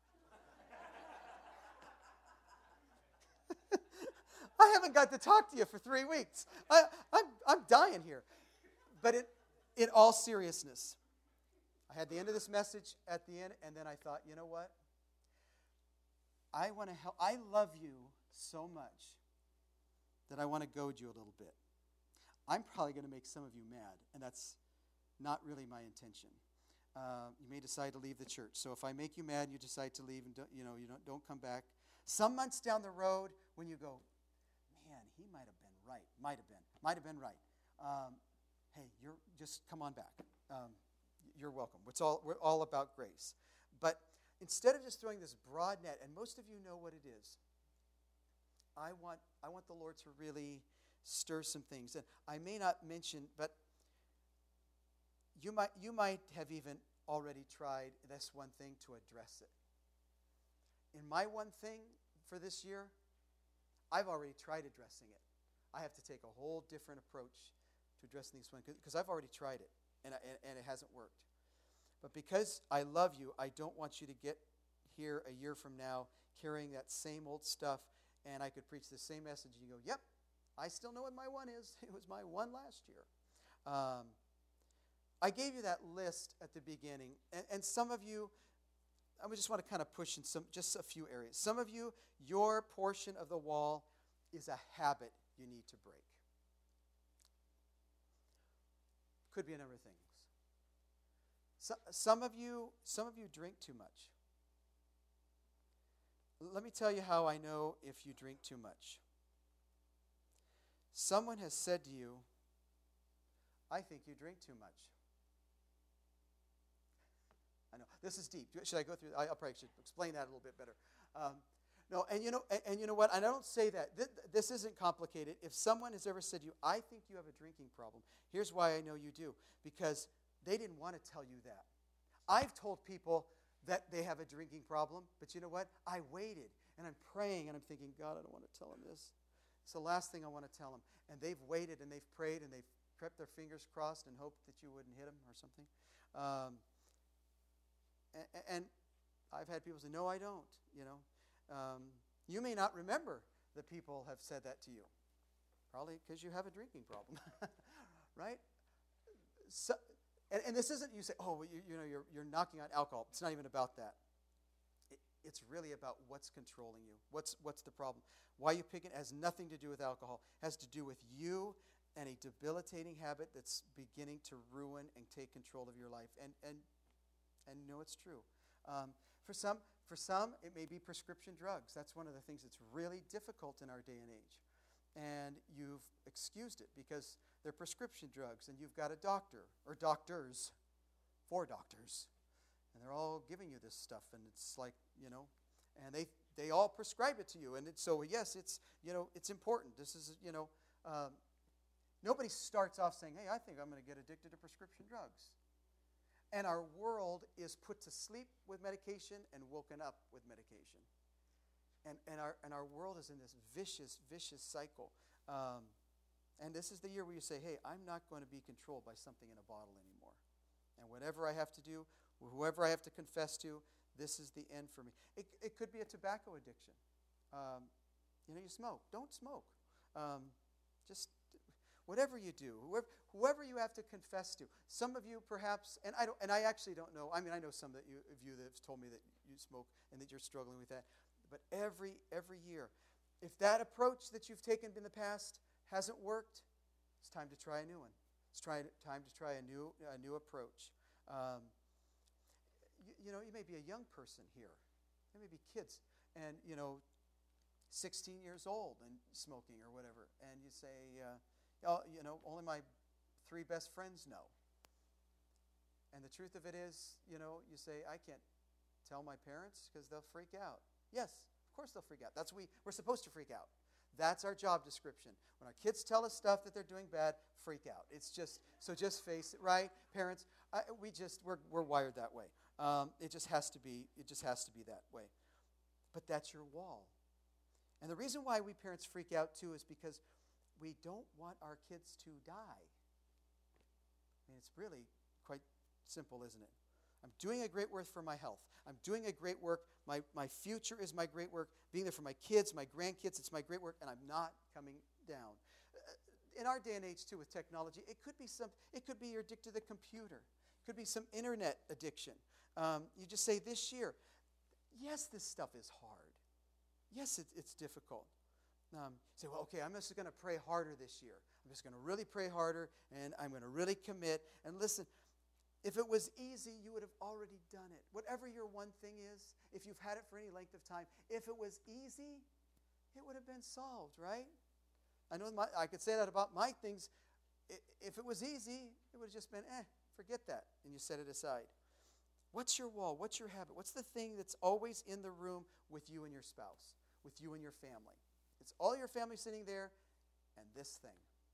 I haven't got to talk to you for three weeks. I, I'm, I'm dying here. But it, in all seriousness, I had the end of this message at the end, and then I thought, you know what? I want to help. I love you so much that I want to goad you a little bit. I'm probably going to make some of you mad, and that's not really my intention. Uh, you may decide to leave the church. So if I make you mad, and you decide to leave, and don't, you know you don't don't come back. Some months down the road, when you go, man, he might have been right. Might have been. Might have been right. Um, hey, you're just come on back. Um, you're welcome. It's all we're all about grace. But instead of just throwing this broad net, and most of you know what it is, I want I want the Lord to really stir some things. And I may not mention, but you might you might have even already tried this one thing to address it. In my one thing for this year, I've already tried addressing it. I have to take a whole different approach to addressing this one because I've already tried it, and, I, and, and it hasn't worked. But because I love you, I don't want you to get here a year from now carrying that same old stuff, and I could preach the same message, and you go, yep, I still know what my one is. It was my one last year. Um, I gave you that list at the beginning, and, and some of you, I would just want to kind of push in some, just a few areas. Some of you, your portion of the wall is a habit you need to break. Could be a number of things. So, some of you, some of you drink too much. Let me tell you how I know if you drink too much. Someone has said to you, I think you drink too much. I know, this is deep. Should I go through? I, I probably should explain that a little bit better. Um, no, and you know, and, and you know what? And I don't say that. This, this isn't complicated. If someone has ever said to you, I think you have a drinking problem, here's why I know you do. Because they didn't want to tell you that. I've told people that they have a drinking problem, but you know what? I waited, and I'm praying, and I'm thinking, God, I don't want to tell them this. It's the last thing I want to tell them. And they've waited, and they've prayed, and they've kept their fingers crossed and hoped that you wouldn't hit them or something. Um, and, and I've had people say, no, I don't, you know. Um, you may not remember that people have said that to you. Probably because you have a drinking problem, right? So, and, and this isn't, you say, oh, you, you know, you're, you're knocking out alcohol. It's not even about that. It, it's really about what's controlling you. What's, what's the problem? Why you pick it has nothing to do with alcohol. It has to do with you and a debilitating habit that's beginning to ruin and take control of your life. And and and you know it's true. Um, for some, for some, it may be prescription drugs. That's one of the things that's really difficult in our day and age. And you've excused it because they're prescription drugs, and you've got a doctor or doctors, four doctors, and they're all giving you this stuff, and it's like, you know, and they they all prescribe it to you, and it's, so yes, it's, you know, it's important. This is, you know, um, nobody starts off saying, hey, I think I'm going to get addicted to prescription drugs. And our world is put to sleep with medication and woken up with medication. And and our and our world is in this vicious, vicious cycle. Um, and this is the year where you say, hey, I'm not going to be controlled by something in a bottle anymore. And whatever I have to do, whoever I have to confess to, this is the end for me. It, it could be a tobacco addiction. Um, you know, you smoke. Don't smoke. Um, just whatever you do, whoever, whoever you have to confess to. Some of you perhaps, and I don't, and I actually don't know. I mean, I know some that you, of you that have told me that you smoke and that you're struggling with that. But every every year, if that approach that you've taken in the past hasn't worked, it's time to try a new one. It's try, time to try a new a new approach. Um, you, you know, you may be a young person here. There may be kids, and you know, sixteen years old and smoking or whatever, and you say, uh, oh, you know, only my three best friends know. And the truth of it is, you know, you say, I can't tell my parents because they'll freak out. Yes, of course they'll freak out. That's we we're supposed to freak out. That's our job description. When our kids tell us stuff that they're doing bad, freak out. It's just, so just face it, right? Parents, I, we just, we're, we're wired that way. Um, it just has to be, it just has to be that way. But that's your wall. And the reason why we parents freak out too is because we don't want our kids to die. I mean, it's really quite simple, isn't it? I'm doing a great work for my health. I'm doing a great work. My, my future is my great work. Being there for my kids, my grandkids, it's my great work, and I'm not coming down. Uh, in our day and age, too, with technology, it could be some. It could be you're addicted to the computer. It could be some internet addiction. Um, you just say this year, yes, this stuff is hard. Yes, it, it's difficult. Um, say, well, okay, I'm just going to pray harder this year. I'm just going to really pray harder, and I'm going to really commit. And listen, if it was easy, you would have already done it. Whatever your one thing is, if you've had it for any length of time, if it was easy, it would have been solved, right? I know my, I could say that about my things. If it was easy, it would have just been, eh, forget that, and you set it aside. What's your wall? What's your habit? What's the thing that's always in the room with you and your spouse, with you and your family? It's all your family sitting there, and this thing.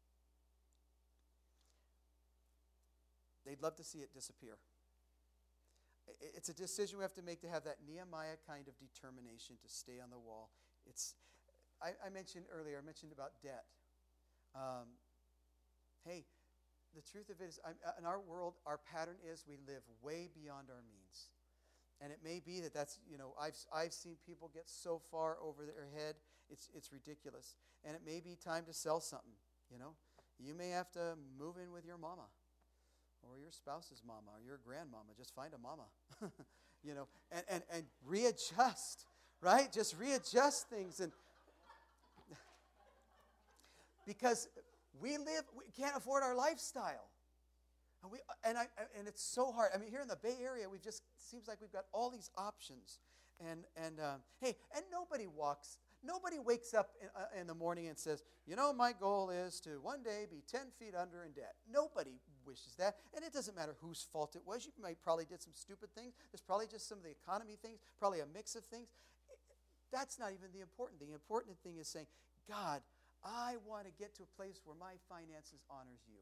They'd love to see it disappear. It's a decision we have to make to have that Nehemiah kind of determination to stay on the wall. It's, I, I mentioned earlier, I mentioned about debt. Um, hey, the truth of it is, I'm, in our world, our pattern is we live way beyond our means. And it may be that that's, you know, I've, I've seen people get so far over their head, it's, it's ridiculous. And it may be time to sell something, you know. You may have to move in with your mama, or your spouse's mama, or your grandmama. Just find a mama. you know, and, and, and readjust, right? Just readjust things. And because we live, we can't afford our lifestyle. And, we, and, I, and it's so hard. I mean, here in the Bay Area, we've just, seems like we've got all these options. And, and um, hey, and nobody walks, nobody wakes up in, uh, in the morning and says, you know, my goal is to one day be ten feet under in debt. Nobody wishes that. And it doesn't matter whose fault it was. You might probably did some stupid things. There's probably just some of the economy things, probably a mix of things. That's not even the important thing. The important thing is saying, God, I want to get to a place where my finances honors you.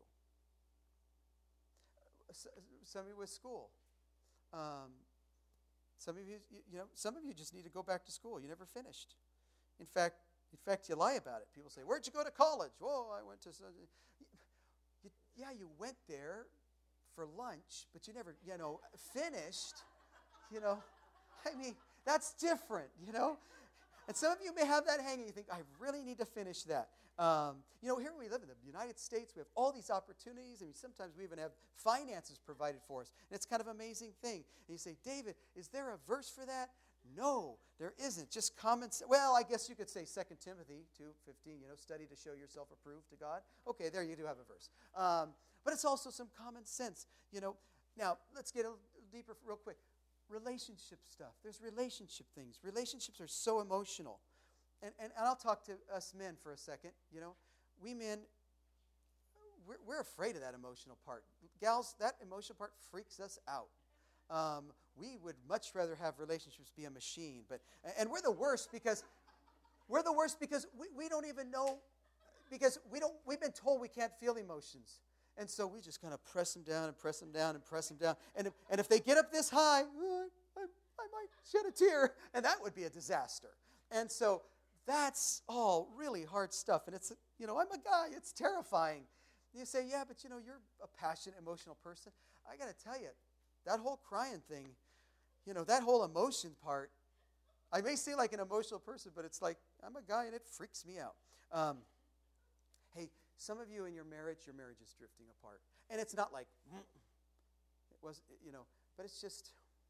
Some of you with school. Um, some of you, you know, some of you just need to go back to school. You never finished. In fact, in fact, you lie about it. People say, "Where'd you go to college?" "Whoa, I went to." You, yeah, you went there for lunch, but you never, you know, finished. You know, I mean, that's different. You know, and some of you may have that hanging. You think, "I really need to finish that." Um, you know, here we live in the United States. We have all these opportunities. I mean, sometimes we even have finances provided for us. And it's kind of an amazing thing. And you say, David, is there a verse for that? No, there isn't. Just common sense. Well, I guess you could say Second Timothy two fifteen, you know, study to show yourself approved to God. Okay, there you do have a verse. Um, but it's also some common sense, you know. Now, let's get a little deeper real quick. Relationship stuff. There's relationship things. Relationships are so emotional. And, and, and I'll talk to us men for a second, you know. We men, we're, we're afraid of that emotional part. Gals, that emotional part freaks us out. Um, we would much rather have relationships be a machine. But and we're the worst because we're the worst because we, we don't even know, because we don't, we've been told we can't feel emotions. And so we just kind of press them down and press them down and press them down. And if, and if they get up this high, oh, I, I might shed a tear. And that would be a disaster. And so that's all really hard stuff. And it's, you know, I'm a guy. It's terrifying. And you say, yeah, but, you know, you're a passionate, emotional person. I got to tell you, that whole crying thing, you know, that whole emotion part, I may seem like an emotional person, but it's like, I'm a guy and it freaks me out. Um, hey, some of you in your marriage, your marriage is drifting apart. And it's not like, mm, it was, you know, but it's just,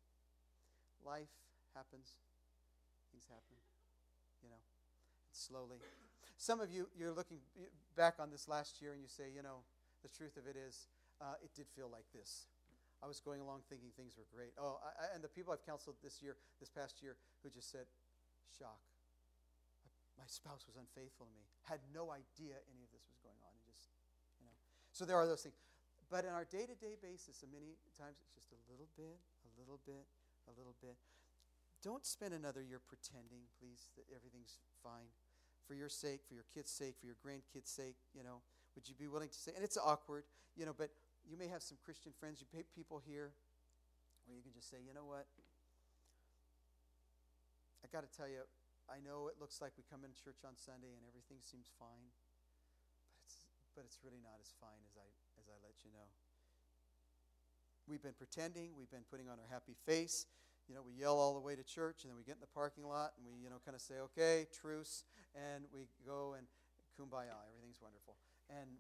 life happens. Things happen, you know. Slowly. Some of you, you're looking back on this last year and you say, you know, the truth of it is, uh, it did feel like this. I was going along thinking things were great. Oh, I, and the people I've counseled this year, this past year, who just said, shock. My spouse was unfaithful to me. Had no idea any of this was going on. And just, you know. So there are those things. But in our day-to-day basis, and many times it's just a little bit, a little bit, a little bit. Don't spend another year pretending, please, that everything's fine. For your sake, for your kids' sake, for your grandkids' sake, you know, would you be willing to say, and it's awkward, you know, but you may have some Christian friends, you pay people here, where you can just say, you know what, I got to tell you, I know it looks like we come in church on Sunday and everything seems fine, but it's but it's really not as fine as I as I let you know. We've been pretending, we've been putting on our happy face. You know, we yell all the way to church, and then we get in the parking lot, and we, you know, kind of say, okay, truce, and we go and kumbaya, everything's wonderful. And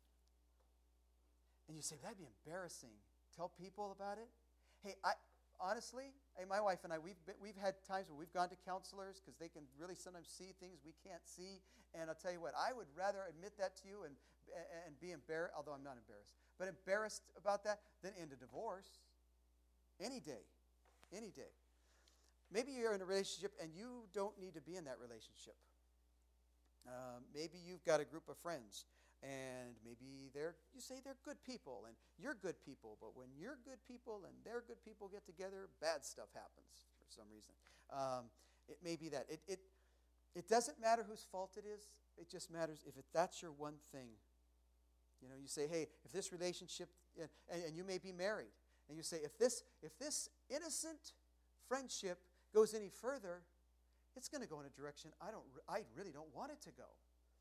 and you say, that'd be embarrassing. Tell people about it? Hey, I honestly, hey, my wife and I, we've been, we've had times where we've gone to counselors because they can really sometimes see things we can't see. And I'll tell you what, I would rather admit that to you and and be embarrassed, although I'm not embarrassed, but embarrassed about that than end a divorce any day. Any day. Maybe you're in a relationship and you don't need to be in that relationship. Um, maybe you've got a group of friends and maybe they're, you say they're good people and you're good people, but when you're good people and they're good people get together, bad stuff happens for some reason. Um, it may be that. It, it, it doesn't matter whose fault it is. It just matters if it, that's your one thing. You know, you say, hey, if this relationship, and, and you may be married, and you say, if this if this innocent friendship goes any further, it's going to go in a direction I don't I really don't want it to go.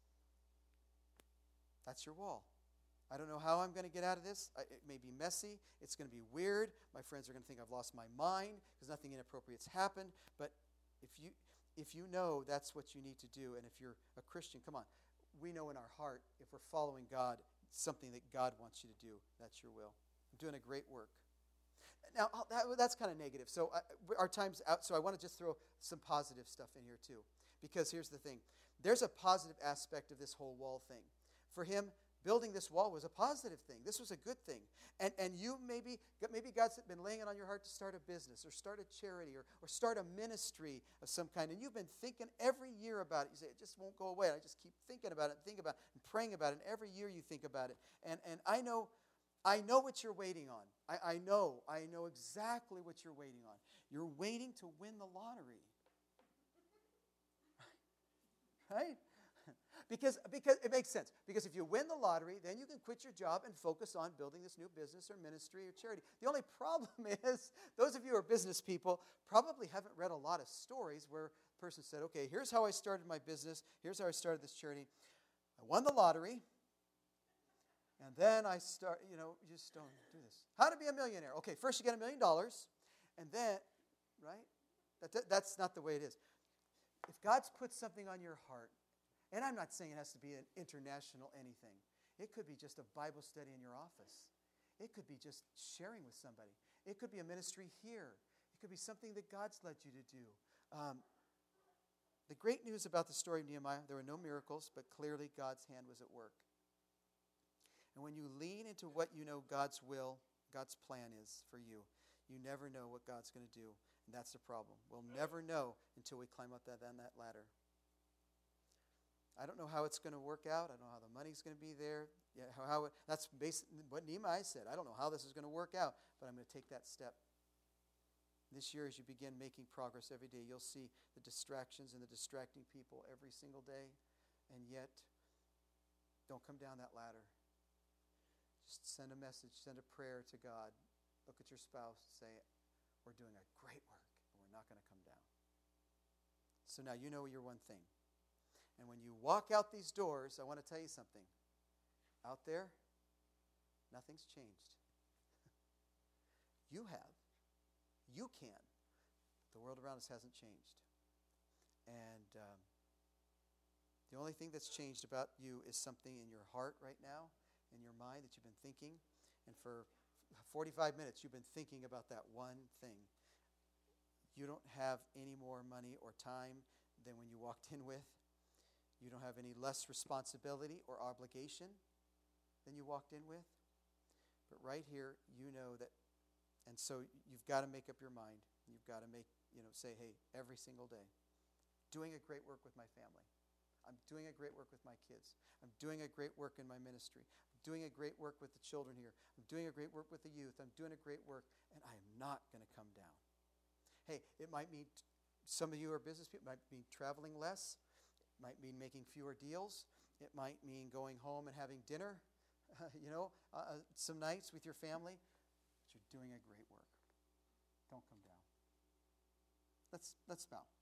That's your wall. I don't know how I'm going to get out of this. I, it may be messy. It's going to be weird. My friends are going to think I've lost my mind because nothing inappropriate's happened. But if you if you know that's what you need to do, and if you're a Christian, come on. We know in our heart, if we're following God, something that God wants you to do. That's your will. I'm doing a great work. Now, uh, that, that's kind of negative. So uh, our time's out, so I want to just throw some positive stuff in here too. Because here's the thing. There's a positive aspect of this whole wall thing. For him, building this wall was a positive thing. This was a good thing. And and you maybe, maybe God's been laying it on your heart to start a business or start a charity or, or start a ministry of some kind. And you've been thinking every year about it. You say, it just won't go away. And I just keep thinking about it and thinking about it and praying about it. And every year you think about it. And and I know I know what you're waiting on. I, I know. I know exactly what you're waiting on. You're waiting to win the lottery. Right? Because, because it makes sense. Because if you win the lottery, then you can quit your job and focus on building this new business or ministry or charity. The only problem is, those of you who are business people probably haven't read a lot of stories where a person said, okay, here's how I started my business. Here's how I started this charity. I won the lottery. And then I start, you know, you just don't do this. How to be a millionaire. Okay, first you get a million dollars. And then, right? That, that, that's not the way it is. If God's put something on your heart, and I'm not saying it has to be an international anything. It could be just a Bible study in your office. It could be just sharing with somebody. It could be a ministry here. It could be something that God's led you to do. Um, the great news about the story of Nehemiah, there were no miracles, but clearly God's hand was at work. And when you lean into what you know God's will, God's plan is for you, you never know what God's going to do. And that's the problem. We'll never know until we climb up that, on that ladder. I don't know how it's going to work out. I don't know how the money's going to be there. Yeah, how, how it, that's basically what Nehemiah said. I don't know how this is going to work out, but I'm going to take that step. This year, as you begin making progress every day, you'll see the distractions and the distracting people every single day, and yet, don't come down that ladder. Just send a message, send a prayer to God. Look at your spouse, say, we're doing a great work, and we're not going to come down. So now you know your one thing. And when you walk out these doors, I want to tell you something. Out there, nothing's changed. You have. You can. The world around us hasn't changed. And um, the only thing that's changed about you is something in your heart right now, in your mind that you've been thinking. And for forty-five minutes, you've been thinking about that one thing. You don't have any more money or time than when you walked in with. You don't have any less responsibility or obligation than you walked in with. But right here, you know that, and so you've got to make up your mind. You've got to make, you know, say, hey, every single day, doing a great work with my family. I'm doing a great work with my kids. I'm doing a great work in my ministry. I'm doing a great work with the children here. I'm doing a great work with the youth. I'm doing a great work, and I am not going to come down. Hey, it might mean, t- some of you are business people, it might mean traveling less. It might mean making fewer deals. It might mean going home and having dinner, uh, you know, uh, some nights with your family. But you're doing a great work. Don't come down. Let's, let's bow.